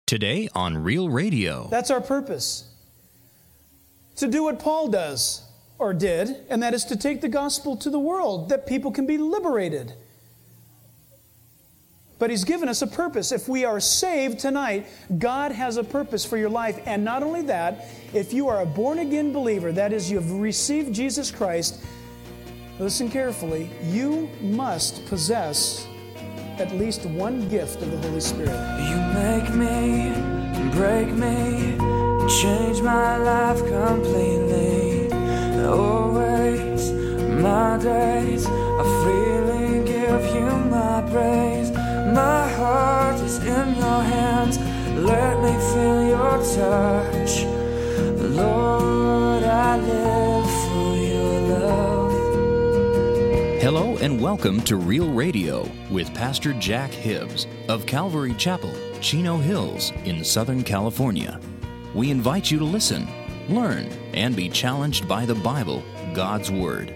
Today on Real Radio. That's our purpose. To do what Paul does, or did, and that is to take the gospel to the world, that people can be liberated. But He's given us a purpose. If we are saved tonight, God has a purpose for your life. And not only that, if you are a born-again believer, that is, you have received Jesus Christ, listen carefully, you must possess at least one gift of the Holy Spirit. You make me, break me, change my life completely. Always, my days, I freely give you my praise. My heart is in your hands, let me feel your touch. Lord, I live for your love. Hello and welcome to Real Radio with Pastor Jack Hibbs of Calvary Chapel, Chino Hills in Southern California. We invite you to listen, learn, and be challenged by the Bible, God's Word.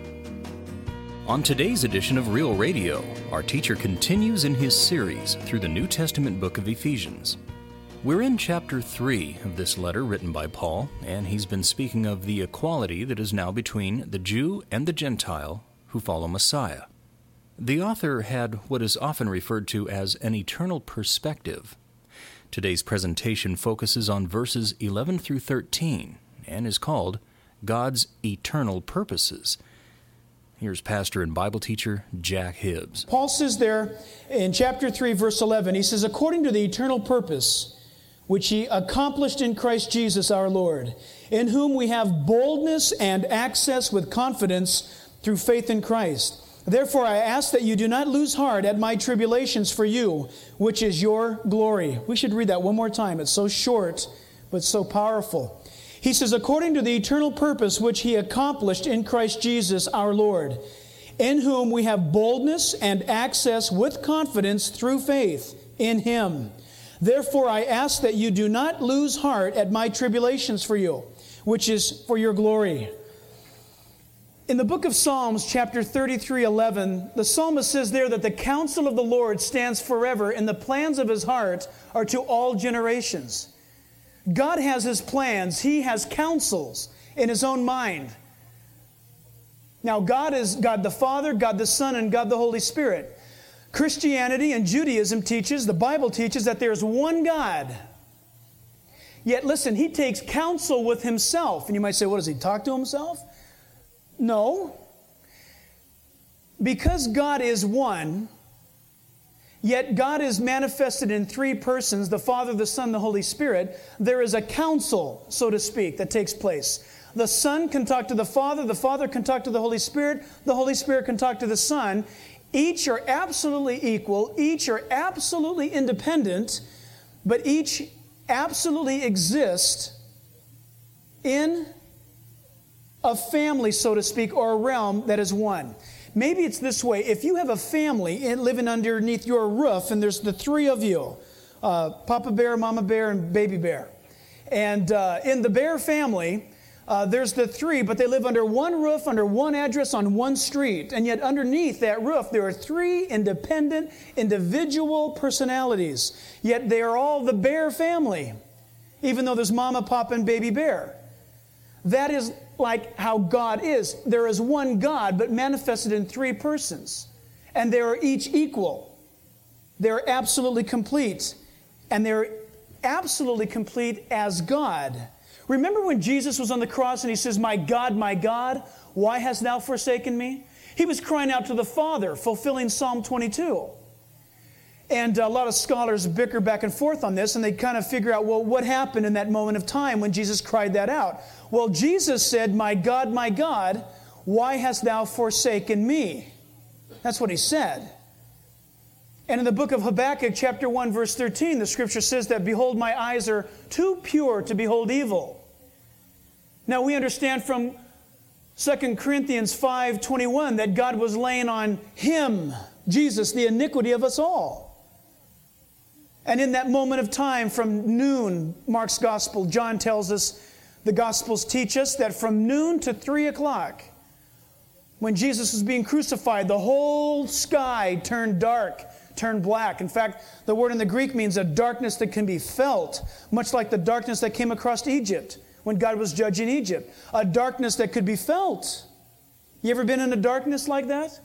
On today's edition of Real Radio, our teacher continues in his series through the New Testament book of Ephesians. We're in chapter 3 of this letter written by Paul, and he's been speaking of the equality that is now between the Jew and the Gentile who follow Messiah. The author had what is often referred to as an eternal perspective. Today's presentation focuses on verses 11 through 13 and is called God's Eternal Purposes. Here's pastor and Bible teacher Jack Hibbs. Paul says there in chapter 3, verse 11, he says, according to the eternal purpose which He accomplished in Christ Jesus our Lord, in whom we have boldness and access with confidence through faith in Christ. Therefore I ask that you do not lose heart at my tribulations for you, which is your glory. We should read that one more time. It's so short, but so powerful. He says, according to the eternal purpose which He accomplished in Christ Jesus our Lord, in whom we have boldness and access with confidence through faith in Him. Therefore I ask that you do not lose heart at my tribulations for you, which is for your glory. In the book of Psalms, chapter 33:11, the psalmist says there that the counsel of the Lord stands forever, and the plans of His heart are to all generations. God has His plans. He has counsels in His own mind. Now, God is God the Father, God the Son, and God the Holy Spirit. Christianity and Judaism teaches, the Bible teaches, that there's one God. Yet, listen, He takes counsel with Himself. And you might say, what, does He talk to Himself? No. Because God is one, yet God is manifested in three persons, the Father, the Son, the Holy Spirit, there is a counsel, so to speak, that takes place. The Son can talk to the Father can talk to the Holy Spirit can talk to the Son. Each are absolutely equal, each are absolutely independent, but each absolutely exist in a family, so to speak, or a realm that is one. Maybe it's this way. If you have a family living underneath your roof, and there's the three of you, Papa Bear, Mama Bear, and Baby Bear. And in the Bear family, there's the three, but they live under one roof, under one address, on one street. And yet underneath that roof, there are three independent, individual personalities. Yet they are all the Bear family, even though there's Mama, Papa, and Baby Bear. That is like how God is. There is one God, but manifested in three persons. And they are each equal. They're absolutely complete. And they're absolutely complete as God. Remember when Jesus was on the cross and He says, my God, why hast thou forsaken me? He was crying out to the Father, fulfilling Psalm 22. And a lot of scholars bicker back and forth on this, and they kind of figure out, well, what happened in that moment of time when Jesus cried that out? Well, Jesus said, my God, why hast thou forsaken me? That's what He said. And in the book of Habakkuk, chapter 1, verse 13, the Scripture says that, behold, my eyes are too pure to behold evil. Now, we understand from 2 Corinthians 5:21 that God was laying on Him, Jesus, the iniquity of us all. And in that moment of time from noon, Mark's Gospel, John tells us, the Gospels teach us that from noon to 3 o'clock, when Jesus was being crucified, the whole sky turned dark turn black. In fact, the word in the Greek means a darkness that can be felt, much like the darkness that came across Egypt when God was judging Egypt. A darkness that could be felt. You ever been in a darkness like that?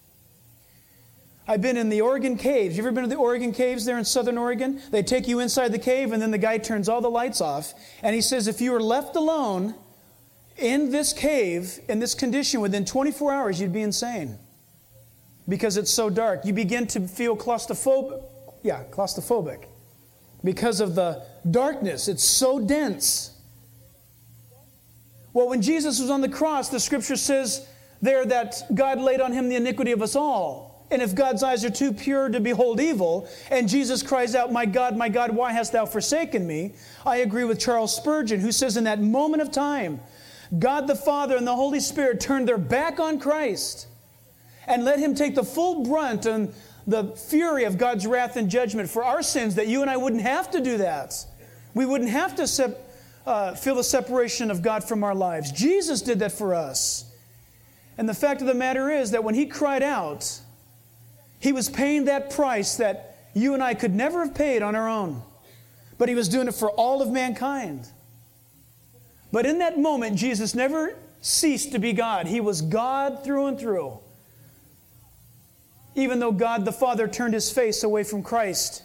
I've been in the Oregon caves. You ever been to the Oregon caves there in southern Oregon? They take you inside the cave and then the guy turns all the lights off. And he says if you were left alone in this cave, in this condition, within 24 hours, you'd be insane. Because it's so dark. You begin to feel claustrophobic. Yeah, claustrophobic. Because of the darkness. It's so dense. Well, when Jesus was on the cross, the Scripture says there that God laid on Him the iniquity of us all. And if God's eyes are too pure to behold evil, and Jesus cries out, my God, why hast thou forsaken me? I agree with Charles Spurgeon, who says in that moment of time, God the Father and the Holy Spirit turned their back on Christ and let Him take the full brunt and the fury of God's wrath and judgment for our sins, that you and I wouldn't have to do that. We wouldn't have to feel the separation of God from our lives. Jesus did that for us. And the fact of the matter is that when He cried out, He was paying that price that you and I could never have paid on our own. But He was doing it for all of mankind. But in that moment, Jesus never ceased to be God. He was God through and through. Even though God the Father turned His face away from Christ.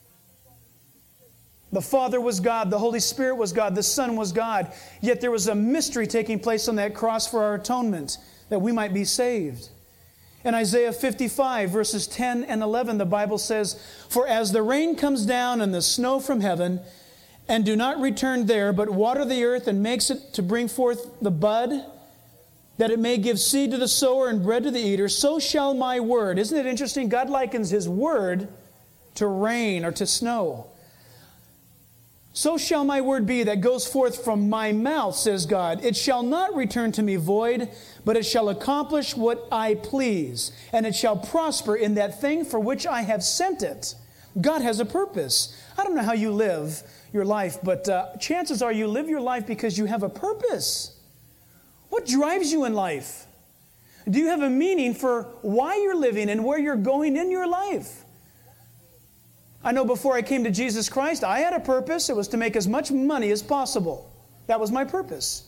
The Father was God, the Holy Spirit was God, the Son was God. Yet there was a mystery taking place on that cross for our atonement, that we might be saved. In Isaiah 55, verses 10 and 11, the Bible says, for as the rain comes down and the snow from heaven, and do not return there, but water the earth and makes it to bring forth the bud, that it may give seed to the sower and bread to the eater, so shall my word. Isn't it interesting? God likens His word to rain or to snow. So shall my word be that goes forth from my mouth, says God. It shall not return to me void, but it shall accomplish what I please, and it shall prosper in that thing for which I have sent it. God has a purpose. I don't know how you live your life, but chances are you live your life because you have a purpose. What drives you in life? Do you have a meaning for why you're living and where you're going in your life? I know before I came to Jesus Christ, I had a purpose. It was to make as much money as possible. That was my purpose.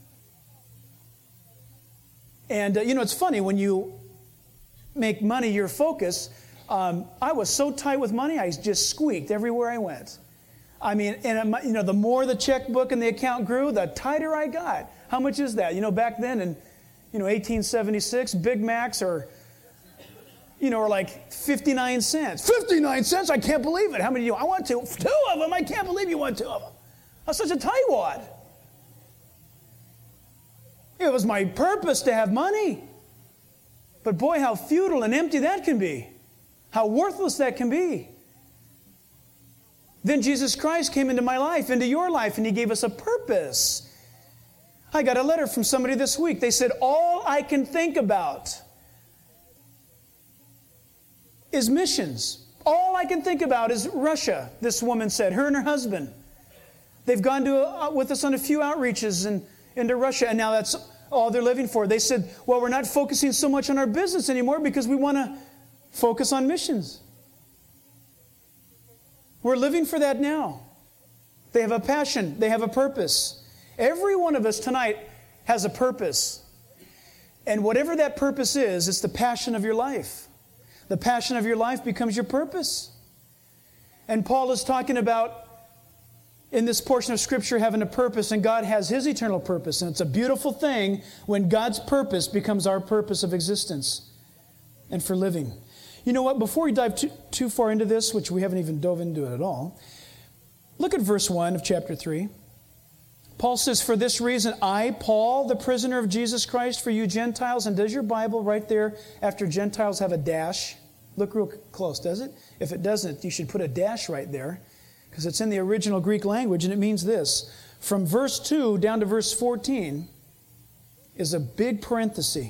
And, it's funny, when you make money your focus, I was so tight with money, I just squeaked everywhere I went. I mean, and the more the checkbook and the account grew, the tighter I got. How much is that? Back then in, 1876, Big Macs are like 59 cents. 59 cents? I can't believe it. How many do you want? I want two. 2 of them. I can't believe you want 2 of them. That's such a tightwad. It was my purpose to have money. But boy, how futile and empty that can be. How worthless that can be. Then Jesus Christ came into my life, into your life, and He gave us a purpose. I got a letter from somebody this week. They said, all I can think about is missions. All I can think about is Russia, this woman said, her and her husband. They've gone with us on a few outreaches into Russia, and now that's all they're living for. They said, well, we're not focusing so much on our business anymore because we want to focus on missions. We're living for that now. They have a passion. They have a purpose. Every one of us tonight has a purpose. And whatever that purpose is, it's the passion of your life. The passion of your life becomes your purpose. And Paul is talking about, in this portion of Scripture, having a purpose, and God has His eternal purpose. And it's a beautiful thing when God's purpose becomes our purpose of existence and for living. You know what? Before we dive too far into this, which we haven't even dove into it at all, look at verse 1 of chapter 3. Paul says, for this reason, I, Paul, the prisoner of Jesus Christ, for you Gentiles. And does your Bible right there after Gentiles have a dash? Look real close, does it? If it doesn't, you should put a dash right there, because it's in the original Greek language, and it means this. From verse 2 down to verse 14 is a big parenthesis.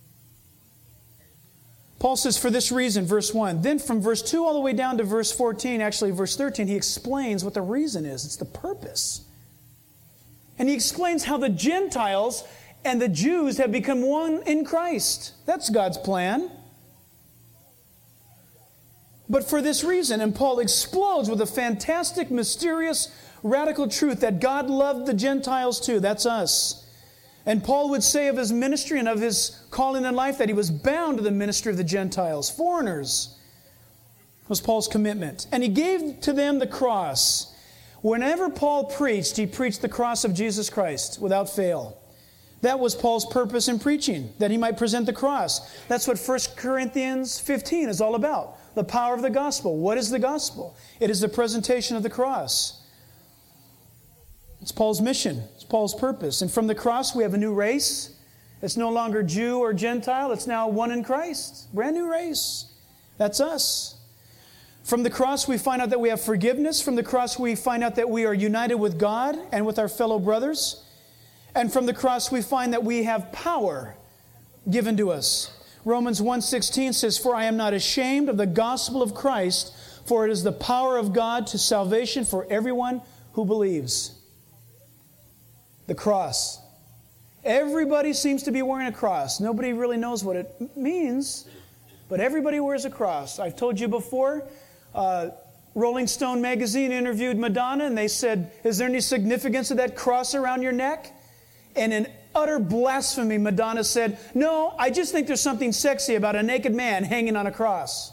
Paul says, for this reason, verse 1. Then from verse 2 all the way down to verse 14, actually verse 13, he explains what the reason is. It's the purpose. And he explains how the Gentiles and the Jews have become one in Christ. That's God's plan. but for this reason. And Paul explodes with a fantastic, mysterious, radical truth that God loved the Gentiles too. That's us. And Paul would say of his ministry and of his calling in life that he was bound to the ministry of the Gentiles, foreigners. Was Paul's commitment. And he gave to them the cross. Whenever Paul preached, he preached the cross of Jesus Christ without fail. That was Paul's purpose in preaching, that he might present the cross. That's what 1 Corinthians 15 is all about. The power of the gospel. What is the gospel? It is the presentation of the cross. It's Paul's mission. It's Paul's purpose. And from the cross we have a new race. It's no longer Jew or Gentile. It's now one in Christ. Brand new race. That's us. From the cross we find out that we have forgiveness. From the cross we find out that we are united with God and with our fellow brothers. And from the cross we find that we have power given to us. Romans 1:16 says, "For I am not ashamed of the gospel of Christ, for it is the power of God to salvation for everyone who believes." The cross. Everybody seems to be wearing a cross. Nobody really knows what it means, but everybody wears a cross. I've told you before, Rolling Stone magazine interviewed Madonna, and they said, "Is there any significance of that cross around your neck?" And in utter blasphemy, Madonna said, "No, I just think there's something sexy about a naked man hanging on a cross."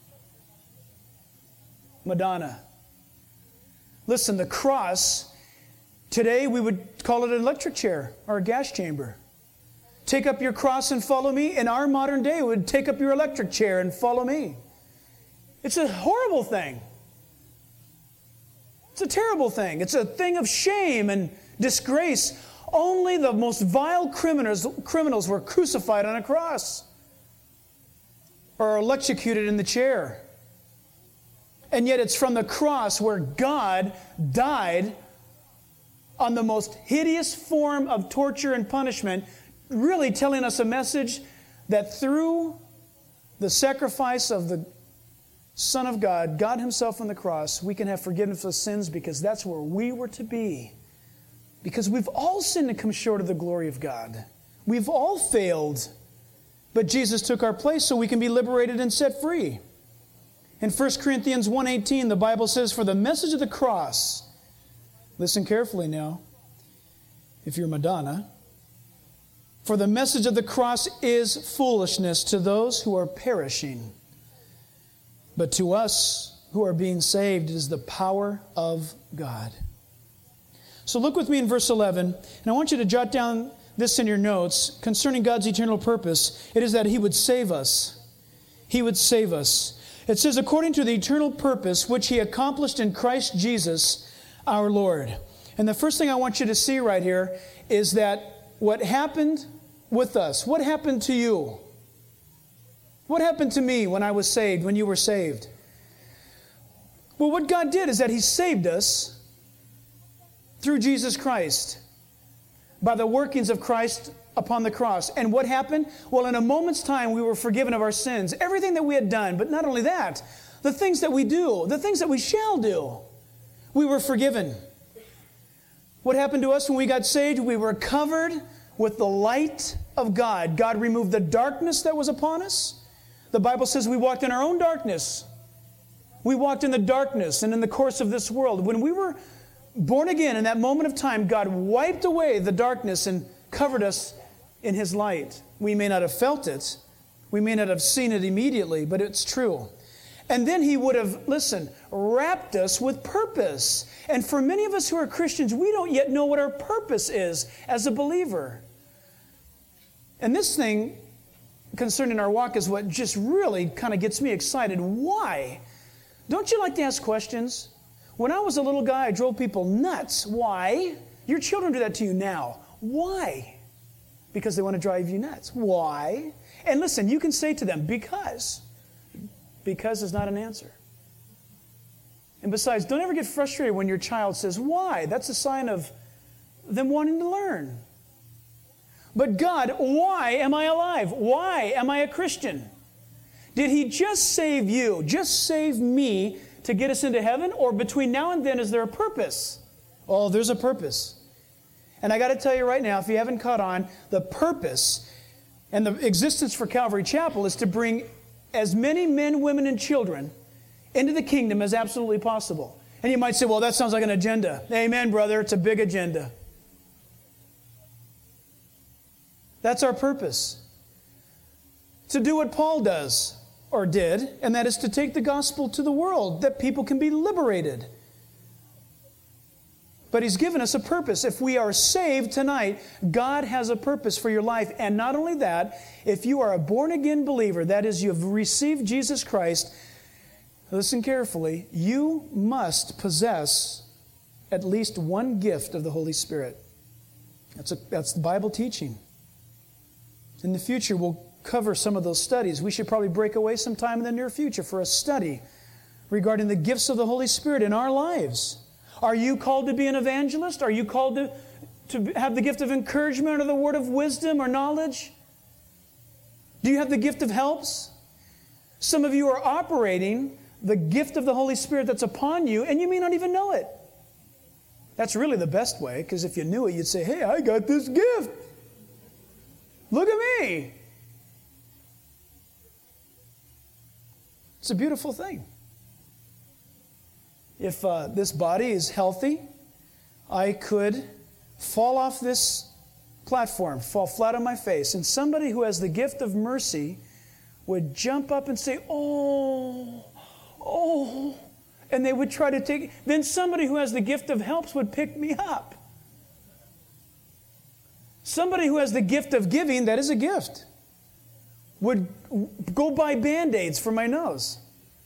Madonna. Listen, the cross, today we would call it an electric chair or a gas chamber. Take up your cross and follow me. In our modern day, we would take up your electric chair and follow me. It's a horrible thing. It's a terrible thing. It's a thing of shame and disgrace. Only the most vile criminals were crucified on a cross or electrocuted in the chair. And yet it's from the cross where God died on the most hideous form of torture and punishment, really telling us a message that through the sacrifice of the Son of God, God Himself on the cross, we can have forgiveness of sins, because that's where we were to be. Because we've all sinned and come short of the glory of God. We've all failed. But Jesus took our place so we can be liberated and set free. In 1 Corinthians 1:18, the Bible says, "For the message of the cross," listen carefully now, if you're Madonna, "For the message of the cross is foolishness to those who are perishing. But to us who are being saved, it is the power of God." So look with me in verse 11, and I want you to jot down this in your notes concerning God's eternal purpose. It is that He would save us. He would save us. It says, "According to the eternal purpose which He accomplished in Christ Jesus our Lord." And the first thing I want you to see right here is that what happened with us, what happened to you? What happened to me when I was saved, when you were saved? Well, what God did is that He saved us through Jesus Christ, by the workings of Christ upon the cross. And what happened? Well, in a moment's time, we were forgiven of our sins. Everything that we had done, but not only that, the things that we do, the things that we shall do, we were forgiven. What happened to us when we got saved? We were covered with the light of God. God removed the darkness that was upon us. The Bible says we walked in our own darkness. We walked in the darkness and in the course of this world. When we were born again, in that moment of time, God wiped away the darkness and covered us in His light. We may not have felt it. We may not have seen it immediately, but it's true. And then He would have, wrapped us with purpose. And for many of us who are Christians, we don't yet know what our purpose is as a believer. And this thing concerning our walk is what just really kind of gets me excited. Why? Don't you like to ask questions? When I was a little guy, I drove people nuts. Why? Your children do that to you now. Why? Because they want to drive you nuts. Why? And listen, you can say to them, because. Because is not an answer. And besides, don't ever get frustrated when your child says, why? That's a sign of them wanting to learn. But God, why am I alive? Why am I a Christian? Did He just save you, just save me to get us into heaven? Or between now and then, is there a purpose? Oh, there's a purpose. And I got to tell you right now, if you haven't caught on, the purpose and the existence for Calvary Chapel is to bring as many men, women, and children into the kingdom as absolutely possible. And you might say, well, that sounds like an agenda. Amen, brother. It's a big agenda. That's our purpose. To do what Paul does, or did, and that is to take the gospel to the world, that people can be liberated. But He's given us a purpose. If we are saved tonight, God has a purpose for your life. And not only that, if you are a born-again believer, that is, you have received Jesus Christ, listen carefully, you must possess at least one gift of the Holy Spirit. That's the Bible teaching. In the future, we'll cover some of those studies. We should probably break away some time in the near future for a study regarding the gifts of the Holy Spirit in our lives. Are you called to be an evangelist? Are you called to have the gift of encouragement or the word of wisdom or knowledge? Do you have the gift of helps? Some of you are operating the gift of the Holy Spirit that's upon you, and you may not even know it. That's really the best way, because if you knew it, you'd say, hey, I got this gift. Look at me. It's a beautiful thing. If this body is healthy, I could fall off this platform, fall flat on my face, and somebody who has the gift of mercy would jump up and say, oh, and they would try to take, then somebody who has the gift of helps would pick me up. Somebody who has the gift of giving, that is a gift, would go buy Band-Aids for my nose.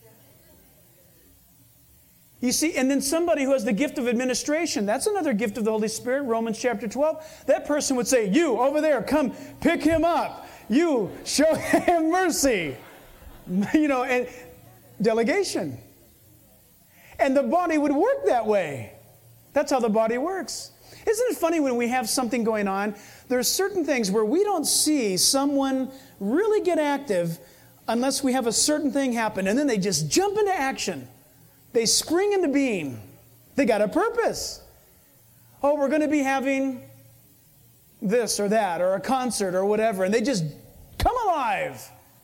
You see, and then somebody who has the gift of administration, that's another gift of the Holy Spirit, Romans chapter 12. That person would say, you, over there, come pick him up. You, show him mercy. And delegation. And the body would work that way. That's how the body works. Isn't it funny when we have something going on, there are certain things where we don't see someone really get active unless we have a certain thing happen, and then they just jump into action. They spring into being. They got a purpose. Oh, we're going to be having this or that, or a concert or whatever, and they just come alive.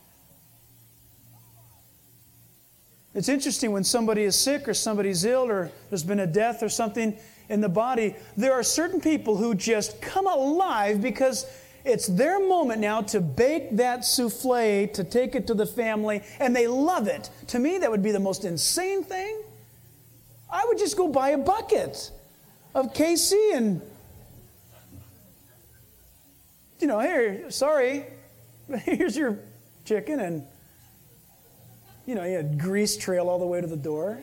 It's interesting when somebody is sick or somebody's ill or there's been a death or something in the body, there are certain people who just come alive because it's their moment now to bake that souffle, to take it to the family, and they love it. To me, that would be the most insane thing. I would just go buy a bucket of KC and, here, sorry, here's your chicken, and, you had grease trail all the way to the door.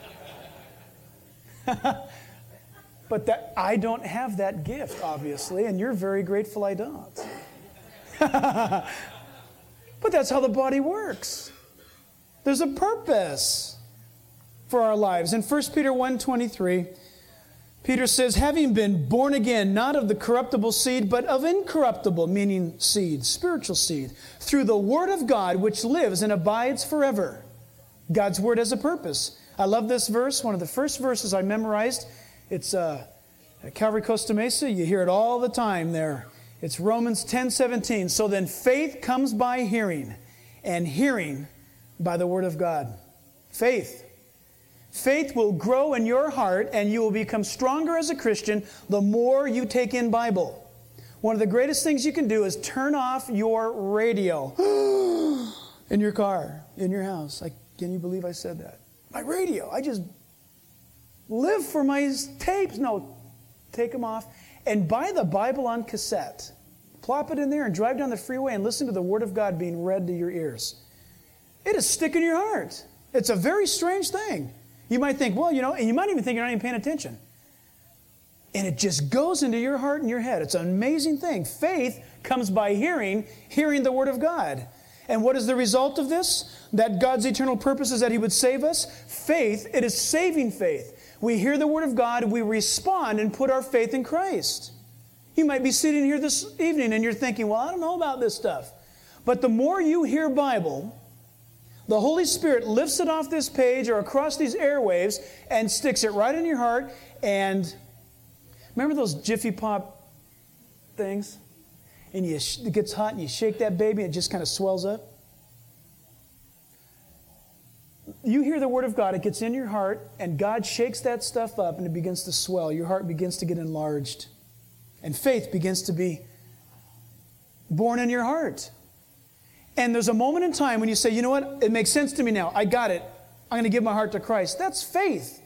But I don't have that gift, obviously, and you're very grateful I don't. But that's how the body works. There's a purpose for our lives. In 1 Peter 1:23, Peter says, having been born again, not of the corruptible seed, but of incorruptible, meaning seed, spiritual seed, through the Word of God, which lives and abides forever. God's Word has a purpose. I love this verse, one of the first verses I memorized. It's at Calvary Costa Mesa. You hear it all the time there. It's Romans 10:17. So then faith comes by hearing, and hearing by the Word of God. Faith. Faith will grow in your heart, and you will become stronger as a Christian the more you take in Bible. One of the greatest things you can do is turn off your radio in your car, in your house. Can you believe I said that? My radio. I just live for my tapes. No, take them off. And buy the Bible on cassette. Plop it in there and drive down the freeway and listen to the Word of God being read to your ears. It is stick in your heart. It's a very strange thing. You might think, and you might even think you're not even paying attention. And it just goes into your heart and your head. It's an amazing thing. Faith comes by hearing the Word of God. And what is the result of this? That God's eternal purpose is that He would save us. Faith, it is saving faith. We hear the Word of God, we respond and put our faith in Christ. You might be sitting here this evening and you're thinking, well, I don't know about this stuff. But the more you hear Bible, the Holy Spirit lifts it off this page or across these airwaves and sticks it right in your heart. And remember those Jiffy Pop things? And it gets hot and you shake that baby and it just kind of swells up. you hear the Word of God, it gets in your heart, and God shakes that stuff up and it begins to swell. Your heart begins to get enlarged. And faith begins to be born in your heart. And there's a moment in time when you say, you know what, it makes sense to me now. I got it. I'm going to give my heart to Christ. That's faith.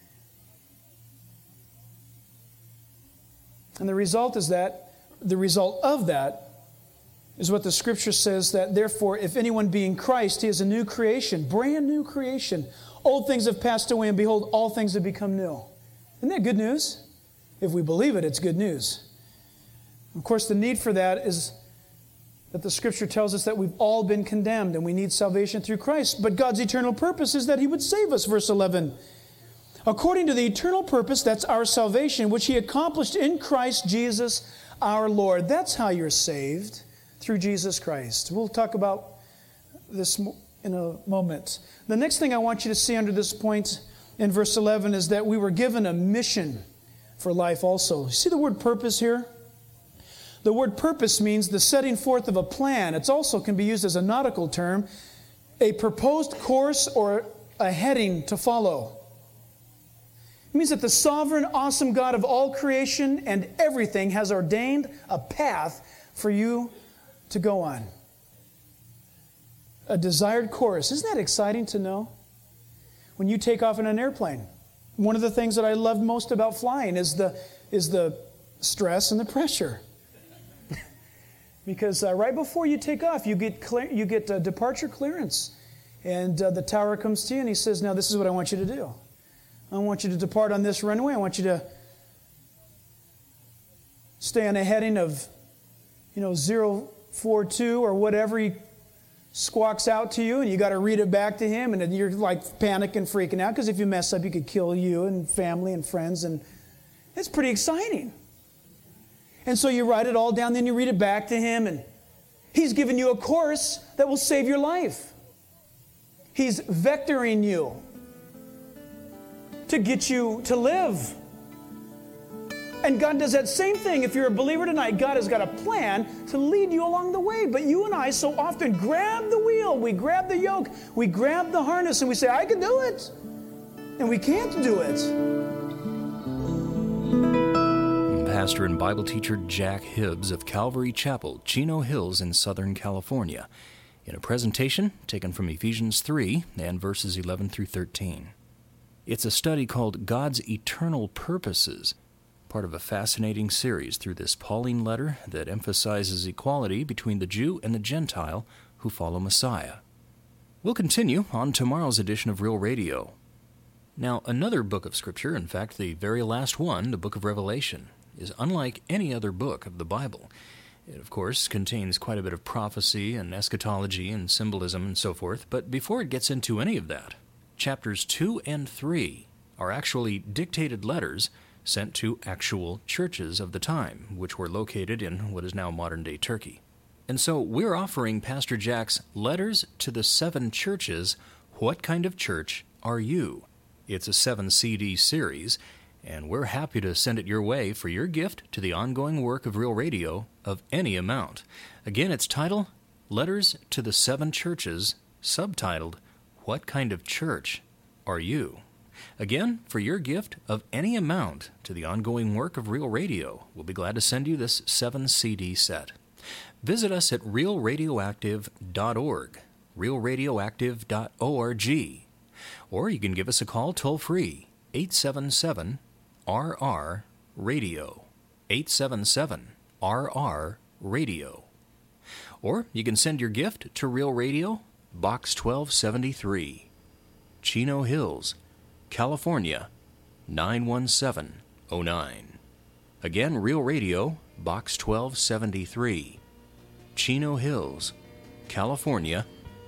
And the result of that is what the Scripture says, that therefore, if anyone be in Christ, he is a new creation, brand new creation. Old things have passed away, and behold, all things have become new. Isn't that good news? If we believe it, it's good news. Of course, the need for that is that the Scripture tells us that we've all been condemned and we need salvation through Christ. But God's eternal purpose is that He would save us, verse 11. According to the eternal purpose, that's our salvation, which He accomplished in Christ Jesus our Lord. That's how you're saved, through Jesus Christ. We'll talk about this in a moment. The next thing I want you to see under this point in verse 11 is that we were given a mission for life also. You see the word purpose here? The word purpose means the setting forth of a plan. It also can be used as a nautical term, a proposed course or a heading to follow. It means that the sovereign, awesome God of all creation and everything has ordained a path for you to go on. A desired course. Isn't that exciting to know? When you take off in an airplane, one of the things that I love most about flying is the stress and the pressure. Because right before you take off, you get departure clearance. And the tower comes to you and he says, now this is what I want you to do. I want you to depart on this runway. I want you to stay on a heading of 042 or whatever he squawks out to you, and you got to read it back to him, and then you're like panicking, freaking out, because if you mess up, he could kill you and family and friends, and it's pretty exciting. And so you write it all down, then you read it back to him, and he's given you a course that will save your life. He's vectoring you to get you to live. And God does that same thing. If you're a believer tonight, God has got a plan to lead you along the way. But you and I so often grab the wheel, we grab the yoke, we grab the harness, and we say, I can do it. And we can't do it. Pastor and Bible teacher Jack Hibbs of Calvary Chapel, Chino Hills in Southern California, in a presentation taken from Ephesians 3 and verses 11 through 13. It's a study called God's Eternal Purposes, part of a fascinating series through this Pauline letter that emphasizes equality between the Jew and the Gentile who follow Messiah. We'll continue on tomorrow's edition of Real Radio. Now, another book of Scripture, in fact, the very last one, the book of Revelation, is unlike any other book of the Bible. It, of course, contains quite a bit of prophecy and eschatology and symbolism and so forth, but before it gets into any of that, chapters 2 and 3 are actually dictated letters sent to actual churches of the time, which were located in what is now modern-day Turkey. And so we're offering Pastor Jack's Letters to the 7 Churches, What Kind of Church Are You? It's a 7-CD series, and we're happy to send it your way for your gift to the ongoing work of Real Radio of any amount. Again, its title, Letters to the 7 Churches, subtitled, What Kind of Church Are You? Again, for your gift of any amount to the ongoing work of Real Radio, we'll be glad to send you this 7-CD set. Visit us at realradioactive.org, realradioactive.org, or you can give us a call toll-free, 877-RR-RADIO, 877-RR-RADIO. Or you can send your gift to Real Radio, Box 1273, Chino Hills, California, 91709. Again, Real Radio, Box 1273, Chino Hills, California,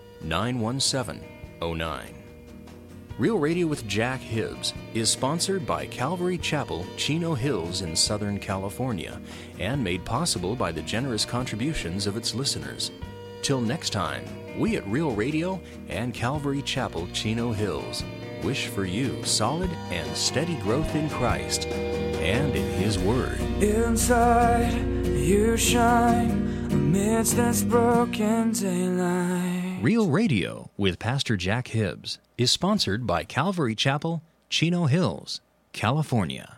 91709. Real Radio with Jack Hibbs is sponsored by Calvary Chapel, Chino Hills in Southern California, and made possible by the generous contributions of its listeners. Till next time, we at Real Radio and Calvary Chapel, Chino Hills wish for you solid and steady growth in Christ and in His Word. Inside, you shine amidst this broken daylight. Real Radio with Pastor Jack Hibbs is sponsored by Calvary Chapel, Chino Hills, California.